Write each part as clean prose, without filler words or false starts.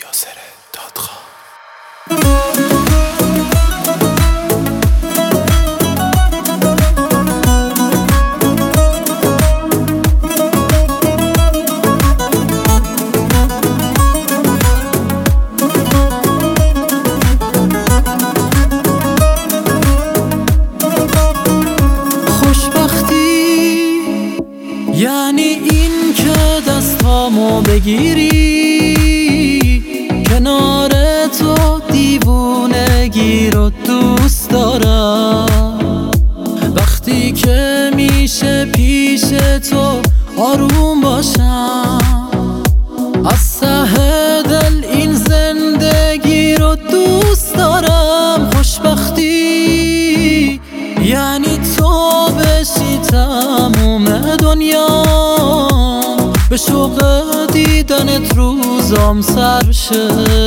یعنی این که دستامو بگیری، کنار تو دیوونگی رو دوست دارم. وقتی که میشه پیش تو آروم باشم، از ته دل این زندگی رو دوست دارم. خوشبختی یعنی تو بشی تموم دنیا، به شوق دیدنت روزام سر بشه.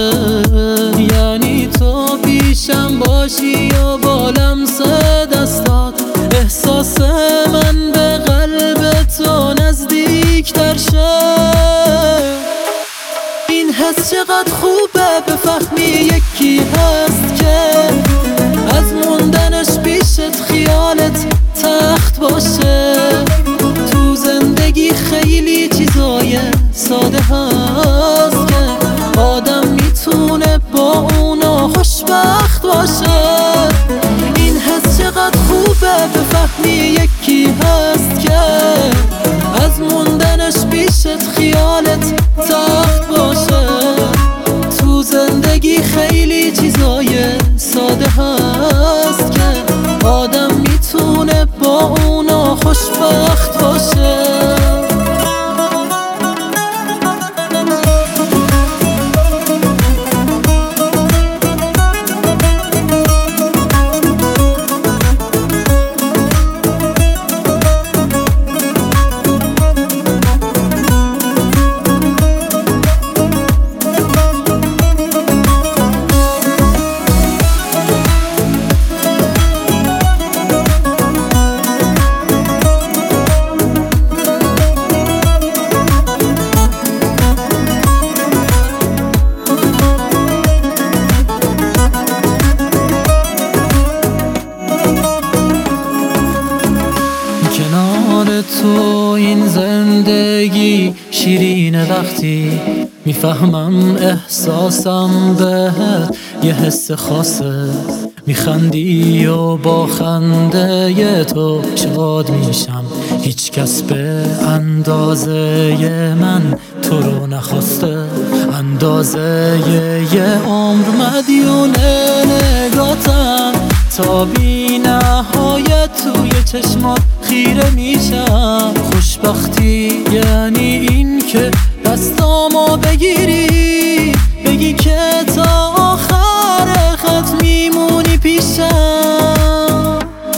یعنی تو پیشم باشی و با لمس دستات احساس من به قلب تو نزدیک تر شه. این حس چقدر خوبه بفهمی یکی هست که از موندنش پیشت خیالت تخت باشه. تو زندگی خیلی چیزای ساده هست که آدم میتونه با اونا خوشبخت باشه. این حس چقدر خوبه بفهمی یکی هست که از موندنش پیشت خیالت تخت باشه. تو زندگی خیلی چیزای ساده هست که آدم میتونه با اونا خوشبخت باشه. کنار تو این زندگی شیرینه، وقتی میفهمم احساسم بهت یه حس خاصه. میخندی و با خنده تو شاد میشم. هیچ کس به اندازه من تو رو نخواسته. اندازه یه عمر مدیون نگاتم، تا بی نهایت توی چشمات خیره میشم. خوشبختی یعنی این که دستامو بگیری، بگی که تا آخر خط میمونی پیشم.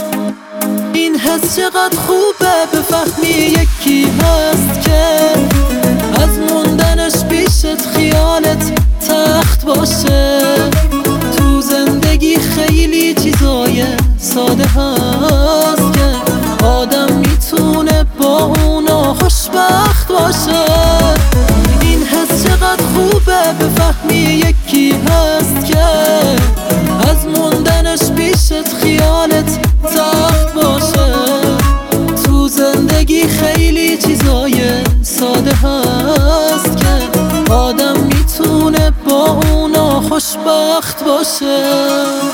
این حس چقدر خوبه بفهمی یکی هست که از موندنش پیشت خیالت تخت باشه. تو زندگی خیلی چیزای ساده هست که آدم میتونه با اونا خوشبخت باشه. این حس چقدر خوبه بفهمی یکی هست که از موندنش پیشت خیالت تخت باشه. تو زندگی خیلی چیزای ساده هست که آدم میتونه با اونا خوشبخت باشه.